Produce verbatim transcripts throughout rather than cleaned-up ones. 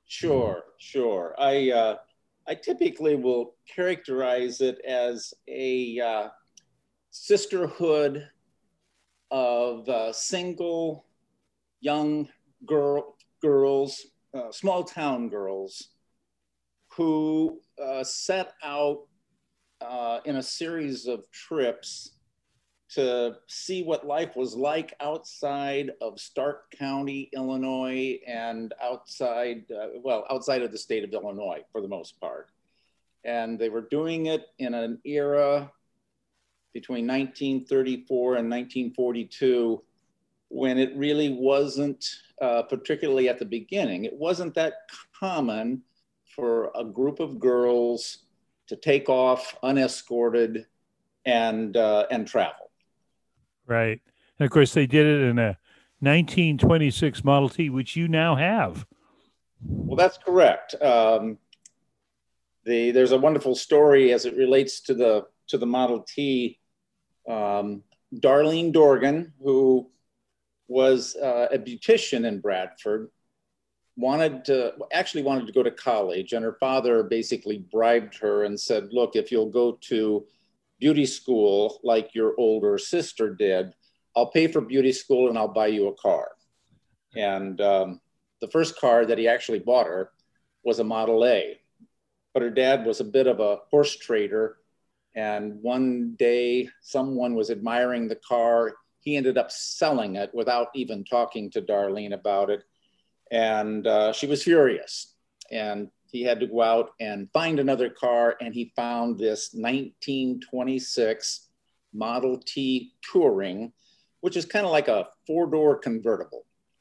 Sure, sure. I uh, I typically will characterize it as a uh, sisterhood of uh, single young girl girls, uh, small town girls who uh, set out uh, in a series of trips to see what life was like outside of Stark County, Illinois, and outside, uh, well, outside of the state of Illinois for the most part. And they were doing it in an era between nineteen thirty-four and nineteen forty-two when it really wasn't, uh, particularly at the beginning, it wasn't that common for a group of girls to take off unescorted and uh, and travel. Right. And of course, they did it in a nineteen twenty-six Model T, which you now have. Well, that's correct. Um, the there's a wonderful story as it relates to the to the Model T. Um, Darlene Dorgan, who was uh, a beautician in Bradford, wanted to actually wanted to go to college, and her father basically bribed her and said, "Look, if you'll go to beauty school like your older sister did, I'll pay for beauty school and I'll buy you a car." And um, the first car that he actually bought her was a Model A. But her dad was a bit of a horse trader. And one day, someone was admiring the car. He ended up selling it without even talking to Darlene about it. And uh, she was furious. And he had to go out and find another car. And he found this nineteen twenty-six Model T Touring, which is kind of like a four-door convertible.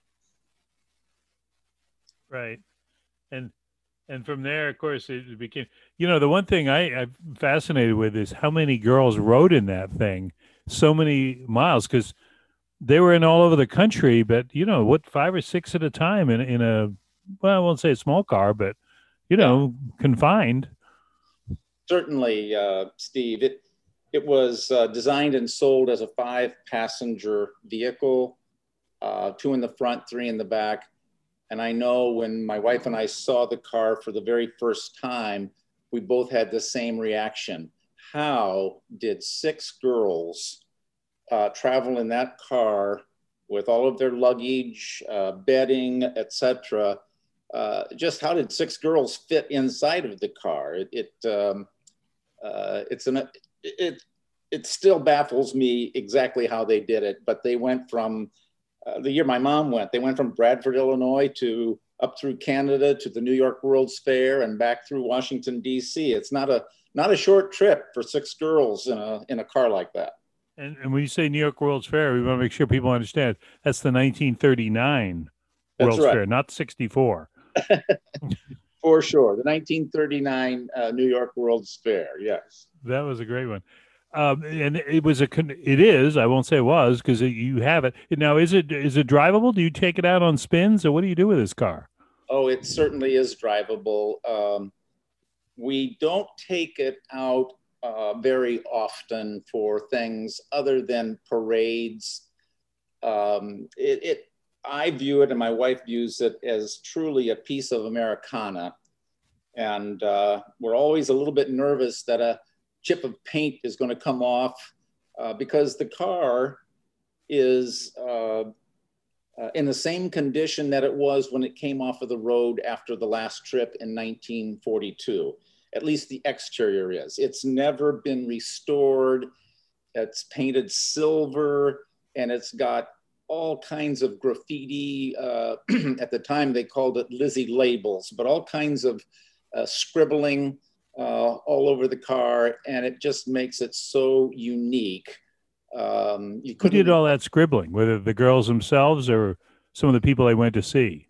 Right. And and from there, of course, it became, you know, the one thing I, I'm fascinated with is how many girls rode in that thing so many miles, because they were in all over the country, but, you know, what, five or six at a time in, in a, well, I won't say a small car, but, you Yeah, know, confined. certainly, uh, Steve. It, it was uh, designed and sold as a five-passenger vehicle, uh, two in the front, three in the back. And I know when my wife and I saw the car for the very first time, we both had the same reaction. How did six girls uh, travel in that car with all of their luggage, uh, bedding, et cetera? Uh, just how did six girls fit inside of the car? It, it um, uh, it's an it it still baffles me exactly how they did it. But they went from uh, the year my mom went, they went from Bradford, Illinois, to up through Canada to the New York World's Fair and back through Washington D C. It's not a not a short trip for six girls in a in a car like that. And, and when you say New York World's Fair, we want to make sure people understand that's the nineteen thirty-nine That's World's right, Fair, not sixty-four. for sure. The nineteen thirty-nine uh, New York World's Fair. Yes. That was a great one. Um, and it was a, con- it is, I won't say it was because you have it. Now, is it, is it drivable? Do you take it out on spins or what do you do with this car? Oh, it certainly is drivable. Um, we don't take it out uh, very often for things other than parades. Um, it, it, I view it, and my wife views it as truly a piece of Americana. And uh, we're always a little bit nervous that a chip of paint is going to come off uh, because the car is uh, uh, in the same condition that it was when it came off of the road after the last trip in nineteen forty-two. At least the exterior is. It's never been restored. It's painted silver, and it's got all kinds of graffiti. Uh, at the time, they called it Lizzie labels, but all kinds of uh, scribbling uh, all over the car, and it just makes it so unique. Um, you Who did couldn't. all that scribbling, whether the girls themselves or some of the people they went to see?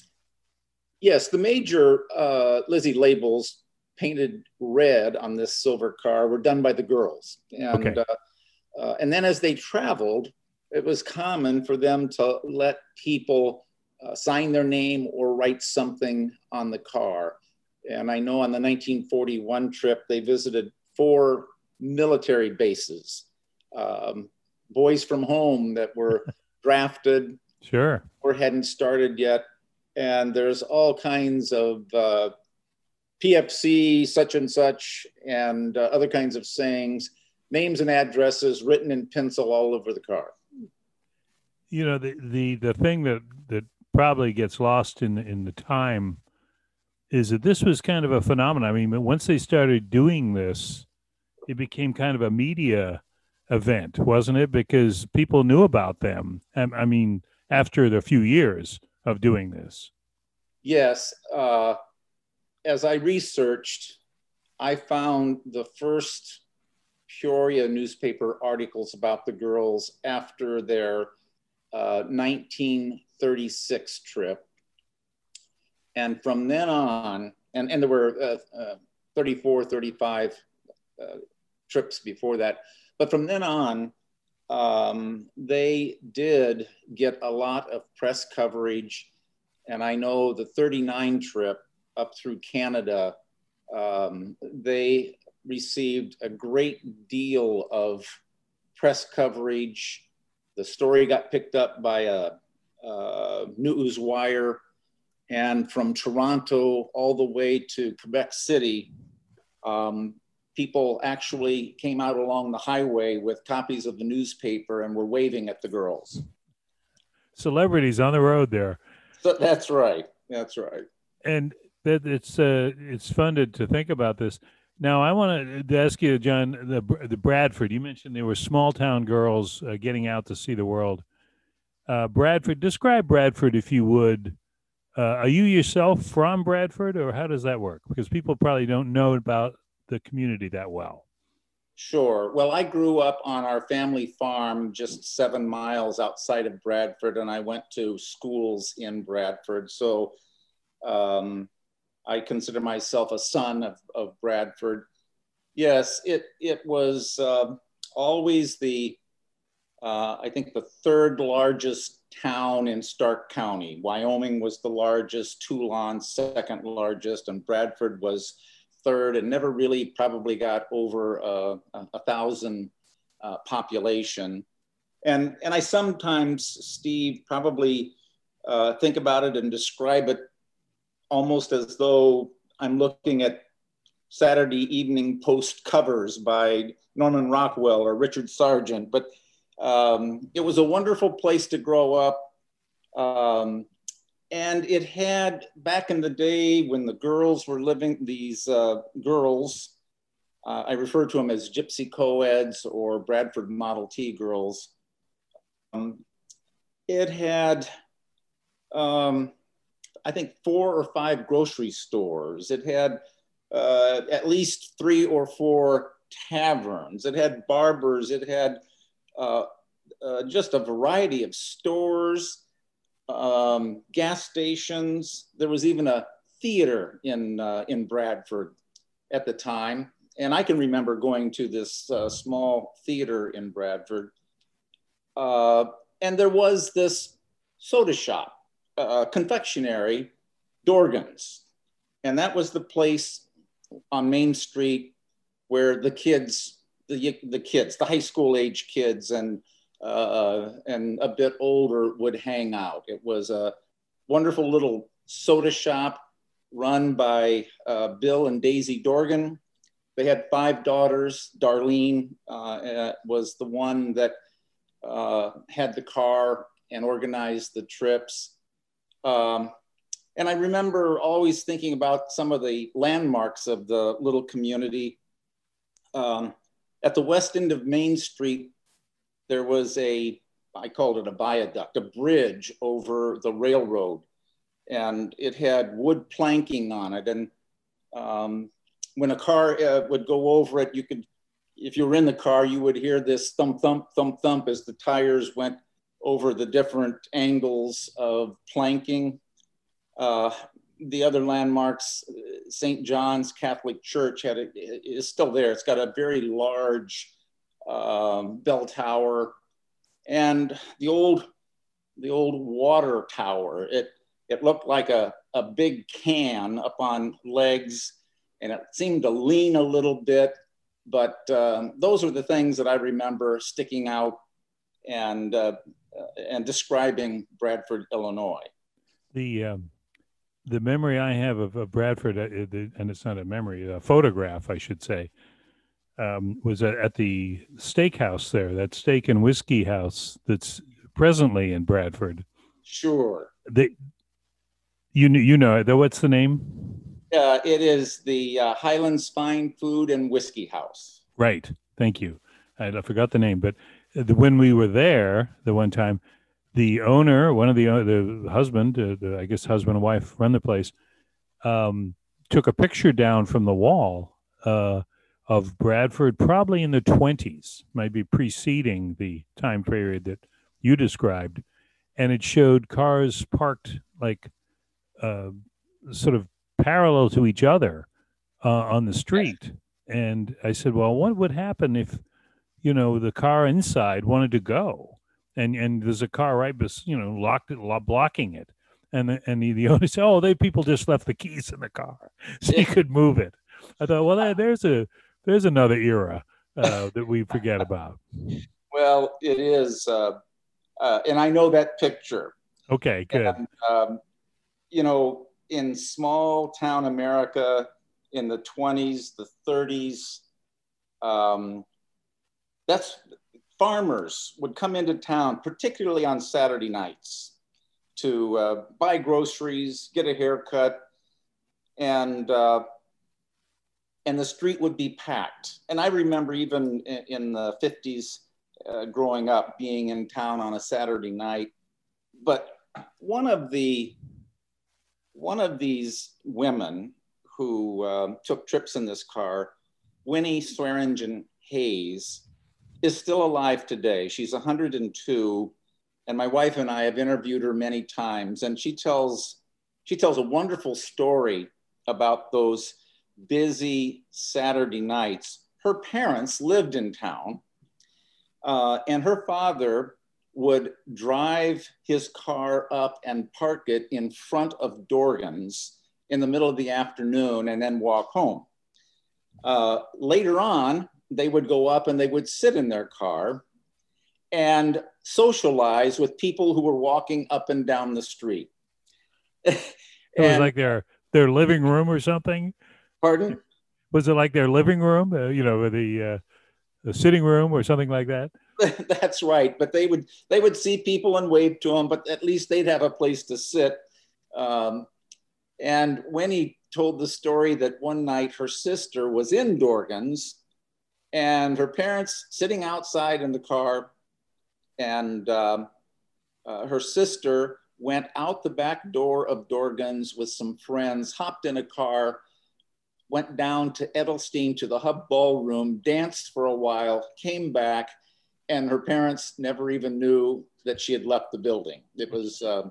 Yes, the major uh, Lizzie labels painted red on this silver car were done by the girls, and Okay. uh, uh, and then as they traveled, it was common for them to let people uh, sign their name or write something on the car. And I know on the nineteen forty-one trip, they visited four military bases, um, boys from home that were drafted Sure. or hadn't started yet. and there's all kinds of uh, P F C such and such and uh, other kinds of sayings, names and addresses written in pencil all over the car. You know, the the the thing that that probably gets lost in in the time is that this was kind of a phenomenon. I mean, once they started doing this, it became kind of a media event, wasn't it? Because people knew about them. I, I mean, after the few years of doing this. Yes. Uh, as I researched, I found the first Peoria newspaper articles about the girls after their uh, nineteen thirty-six trip. And from then on, and, and there were uh, uh, thirty-four, thirty-five uh, trips before that. But from then on, um, they did get a lot of press coverage. And I know the thirty-nine trip up through Canada, um, they received a great deal of press coverage. The story got picked up by a, a news wire. And from Toronto all the way to Quebec City, um, people actually came out along the highway with copies of the newspaper and were waving at the girls. Celebrities on the road there. So that's right. That's right. And that it's uh, it's fun to, to think about this. Now, I want to ask you, John, the the Bradford. You mentioned they were small town girls uh, getting out to see the world. Uh, Bradford, describe Bradford if you would. Uh, are you yourself from Bradford, or how does that work? Because people probably don't know about the community that well. Sure. Well, I grew up on our family farm just seven miles outside of Bradford, and I went to schools in Bradford. So um, I consider myself a son of, of Bradford. Yes, it, it was uh, always the, uh, I think, the third largest town in Stark County. Wyoming was the largest, Toulon second largest, and Bradford was third, and never really probably got over uh, a, a thousand uh, population. And, and I sometimes, Steve, probably uh, think about it and describe it almost as though I'm looking at Saturday Evening Post covers by Norman Rockwell or Richard Sargent, but Um, it was a wonderful place to grow up. Um, and it had, back in the day when the girls were living, these uh, girls, uh, I refer to them as gypsy co-eds or Bradford Model T girls. Um, it had, um, I think, four or five grocery stores. It had uh, at least three or four taverns. It had barbers. It had Uh, uh, just a variety of stores, um, gas stations. There was even a theater in, uh, in Bradford at the time. And I can remember going to this uh, small theater in Bradford. Uh, and there was this soda shop, uh, confectionery, Dorgan's. And that was the place on Main Street where the kids The, the kids, the high school age kids and, uh, and a bit older would hang out. It was a wonderful little soda shop run by uh, Bill and Daisy Dorgan. They had five daughters. Darlene uh, was the one that uh, had the car and organized the trips. Um, and I remember always thinking about some of the landmarks of the little community. Um, At the west end of Main Street, there was a, I called it a viaduct, a bridge over the railroad. And it had wood planking on it. And um, when a car uh, would go over it, you could, if you were in the car, you would hear this thump, thump, thump, thump as the tires went over the different angles of planking. Uh, the other landmarks, Saint John's Catholic Church had a, is still there. It's got a very large um, bell tower, and the old, the old water tower. It it looked like a, a big can up on legs, and it seemed to lean a little bit. But um, those are the things that I remember sticking out and uh, and describing Bradford, Illinois. The um the memory I have of, of Bradford, uh, the, and it's not a memory, a photograph, I should say, um, was at, at the steakhouse there, that steak and whiskey house that's presently in Bradford. Sure. They, you kn- you know it, though. What's the name? Uh, it is the uh, Highlands Fine Food and Whiskey House. Right. Thank you. I, I forgot the name, but the, when we were there the one time, the owner, one of the uh, the husband, uh, the, I guess husband and wife run the place, um, took a picture down from the wall uh, of Bradford, probably in the twenties, maybe preceding the time period that you described, and it showed cars parked like uh, sort of parallel to each other uh, on the street. And I said, well, what would happen if, you know, the car inside wanted to go? And and there's a car right, bes- you know, locked it, blocking it. And the, and the, the owner said, oh, they people just left the keys in the car, so you could move it. I thought, well, that, there's a there's another era uh, that we forget about. Well, it is, uh, uh, and I know that picture. Okay, good. And, um, you know, in small town America in the twenties, the thirties, um, that's farmers would come into town, particularly on Saturday nights, to uh, buy groceries, get a haircut, and uh, and the street would be packed. And I remember even in, in the fifties, uh, growing up, being in town on a Saturday night. But one of the one of these women who uh, took trips in this car, Winnie Swearingen Hayes, is still alive today. She's one hundred and two, and my wife and I have interviewed her many times, and she tells she tells a wonderful story about those busy Saturday nights. Her parents lived in town, uh, and her father would drive his car up and park it in front of Dorgan's in the middle of the afternoon and then walk home. Uh, later on, they would go up and they would sit in their car and socialize with people who were walking up and down the street. It was like their their living room or something. Pardon? Was it like their living room? Uh, you know, the uh, the sitting room or something like that. That's right. But they would they would see people and wave to them, but at least they'd have a place to sit. Um, and Winnie told the story that one night her sister was in Dorgan's and her parents sitting outside in the car, and um, uh, her sister went out the back door of Dorgan's with some friends, hopped in a car, went down to Edelstein to the Hub Ballroom, danced for a while, came back, and her parents never even knew that she had left the building. It was uh,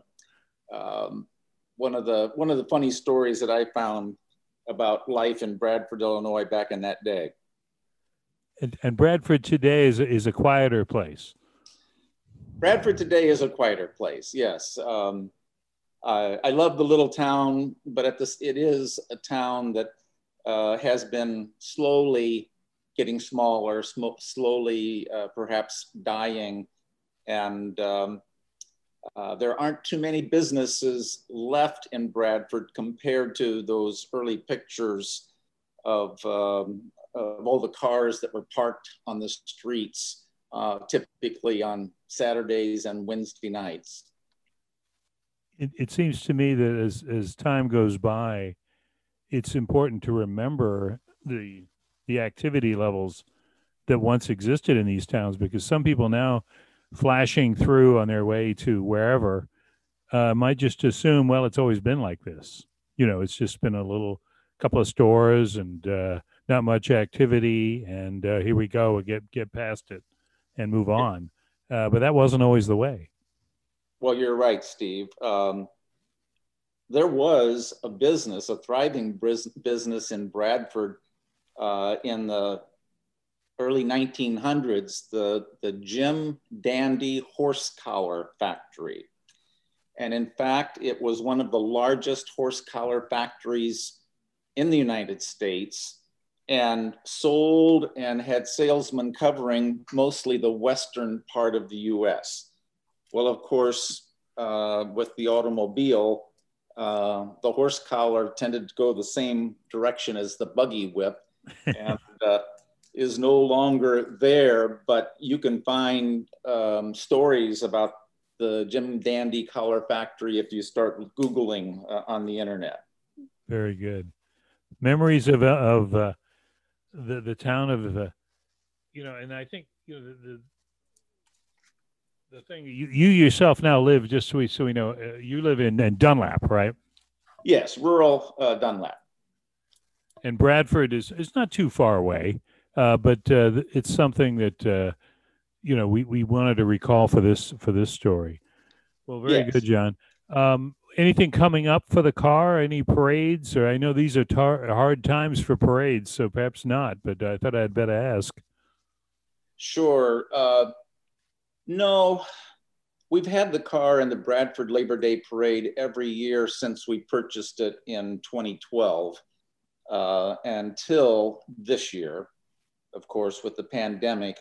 um, one of the one of the funny stories that I found about life in Bradford, Illinois, back in that day. And, and Bradford today is is a quieter place. Bradford today is a quieter place. Yes, um, I, I love the little town, but at this, it is a town that uh, has been slowly getting smaller, sm- slowly uh, perhaps dying, and um, uh, there aren't too many businesses left in Bradford compared to those early pictures of, um, of all the cars that were parked on the streets, uh, typically on Saturdays and Wednesday nights. It, it seems to me that as as time goes by, it's important to remember the the activity levels that once existed in these towns, because some people now flashing through on their way to wherever uh, might just assume, well, it's always been like this. You know, it's just been a little couple of stores and uh, not much activity, and uh, here we go, we get get past it and move on. Uh, but that wasn't always the way. Well, you're right, Steve. Um, there was a business, a thriving business in Bradford uh, in the early nineteen hundreds, the, the Jim Dandy Horse Collar Factory. And in fact, it was one of the largest horse collar factories in the United States, and sold and had salesmen covering mostly the western part of the U S. Well, of course, uh, with the automobile, Uh, the horse collar tended to go the same direction as the buggy whip, and uh, is no longer there, but you can find um, stories about the Jim Dandy Collar Factory if you start Googling uh, on the internet. Very good. Memories of, uh, of uh, the, the town of, uh, you know, and I think, you know, the, the, the thing, you, you yourself now live, just so we, so we know, uh, you live in, in Dunlap, right? Yes, rural uh, Dunlap. And Bradford is, is not too far away, uh, but uh, it's something that, uh, you know, we, we wanted to recall for this, for this story. Well, very Yes. good, John. Um, anything coming up for the car? Any parades? Or I know these are tar- hard times for parades, so perhaps not, but I thought I'd better ask. Sure. Uh, no, we've had the car in the Bradford Labor Day Parade every year since we purchased it in twenty twelve uh, until this year, of course, with the pandemic.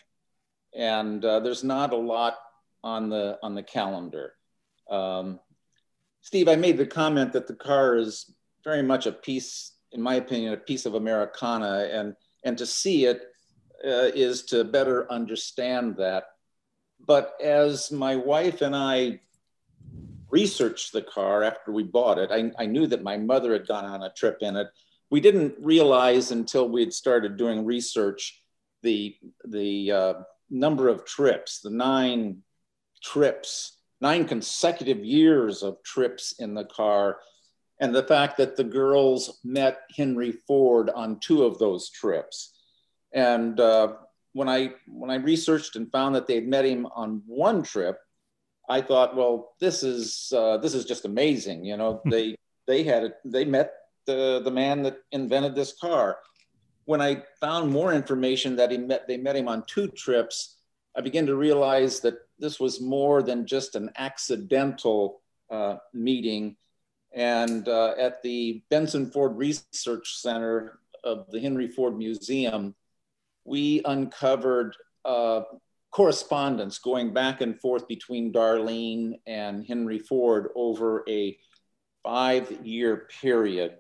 And uh, there's not a lot on the on the calendar. Um, Steve, I made the comment that the car is very much a piece, in my opinion, a piece of Americana, and and to see it uh, is to better understand that. But as my wife and I researched the car after we bought it, I, I knew that my mother had gone on a trip in it. We didn't realize until we had started doing research the the uh, number of trips, the nine trips, nine consecutive years of trips in the car, and the fact that the girls met Henry Ford on two of those trips. And uh, when I when I researched and found that they'd met him on one trip, I thought, well, this is uh, this is just amazing. You know, they they had it, they met the the man that invented this car. When I found more information that he met, they met him on two trips, I began to realize that this was more than just an accidental uh, meeting. And uh, at the Benson Ford Research Center of the Henry Ford Museum, we uncovered uh, correspondence going back and forth between Darlene and Henry Ford over a five-year period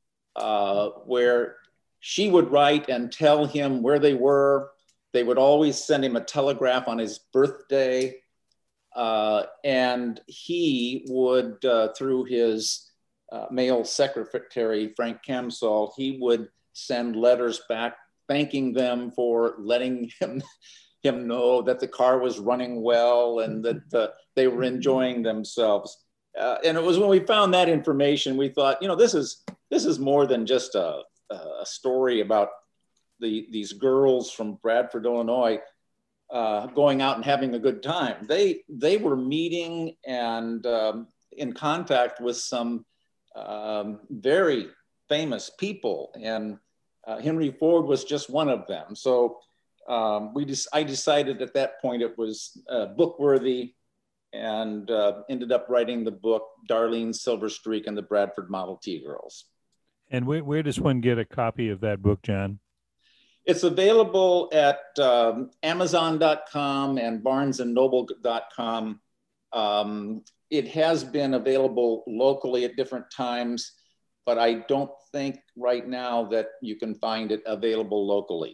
uh, where she would write and tell him where they were. They would always send him a telegraph on his birthday. Uh, and he would, uh, through his uh, male secretary, Frank Camsall, he would send letters back thanking them for letting him, him know that the car was running well and that uh, they were enjoying themselves. Uh, and it was when we found that information, we thought, you know, this is, this is more than just a, a story about the, these girls from Bradford, Illinois, uh, going out and having a good time. They, they were meeting and um, in contact with some um, very famous people, and uh, Henry Ford was just one of them. So um, we just, I decided at that point it was uh, book worthy, and uh, ended up writing the book, Darlene Silver Streak and the Bradford Model T Girls. And where, where does one get a copy of that book, John? It's available at um, Amazon dot com and Barnes and Noble dot com. Um, it has been available locally at different times, but I don't think right now that you can find it available locally.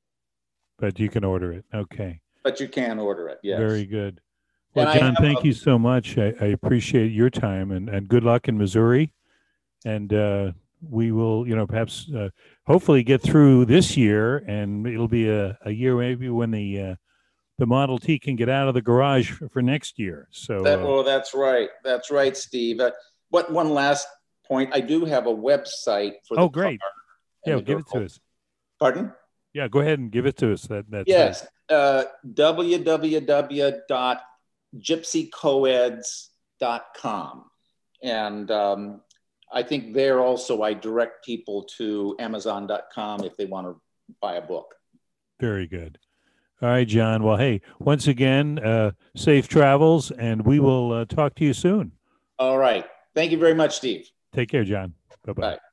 But you can order it. Okay. But you can order it, yes. Very good. Well, And John, thank a, you so much. I, I appreciate your time, and, and good luck in Missouri. And uh, we will, you know, perhaps uh, hopefully get through this year, and it'll be a, a year maybe when the uh, the Model T can get out of the garage for, for next year. So, that, uh, well, that's right. That's right, Steve. Uh, what one last point? I do have a website for oh, the great. car. Yeah, give it to us. Pardon? Yeah, go ahead and give it to us. That that's yes, uh, w w w dot gypsy coeds dot com, and um, I think there also I direct people to Amazon dot com if they want to buy a book. Very good. All right, John. Well, hey, once again, uh, safe travels, and we will uh, talk to you soon. All right. Thank you very much, Steve. Take care, John. Bye-bye. Bye.